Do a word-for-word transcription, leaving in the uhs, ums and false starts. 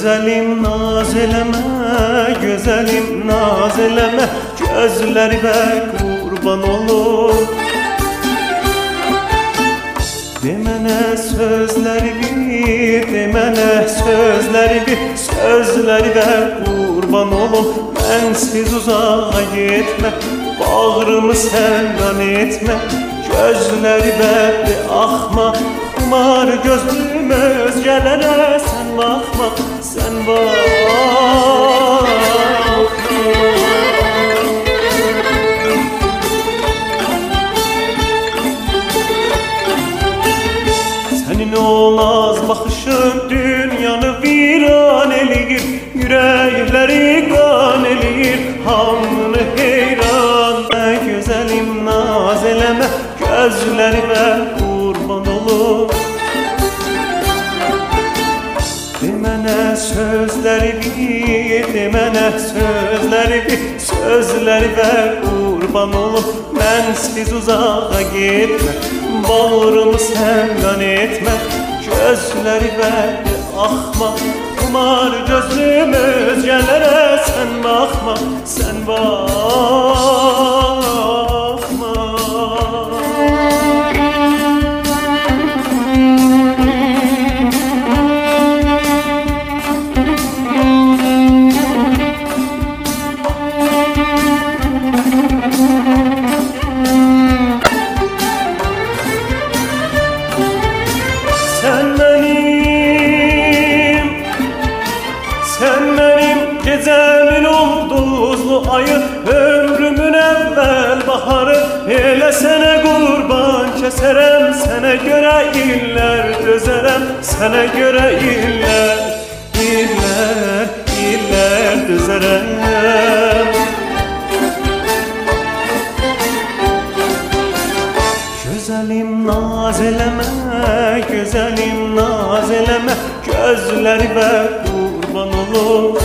Güzelim naz eleme, güzelim naz eleme, gözlerime kurban olur. Demene sözleri bir, demene sözleri bir, sözleri ver kurban olum. Bensiz uzağa gitme, bağrımı senden etme, gözleri verdi akma. Kumar gözlüm özgelere sen bakma, sen bakma. Senin o naz bakışın dünyanı viran eləyir, yürekleri kan eləyir, hamını heyran. Güzelim naz eleme, gözlerime kurban olur. Demene sözleri bir, demene sözleri bir, sözleri ver kurban olur. Bensiz uzağa gitme, bağrımı senden etme, gözleri verdi akma. Kumar gözlüm özgelere sen bakma, sen bakma. Sen benim, sen benim gecemin ulduzlu ayı, ömrümün evvel baharı. Hele sene kurban keserem, sana göre iller dözerem, sana göre iller, iller, iller dözerem. Güzelim naz eleme, güzelim naz eleme, gözleri ver kurban olur.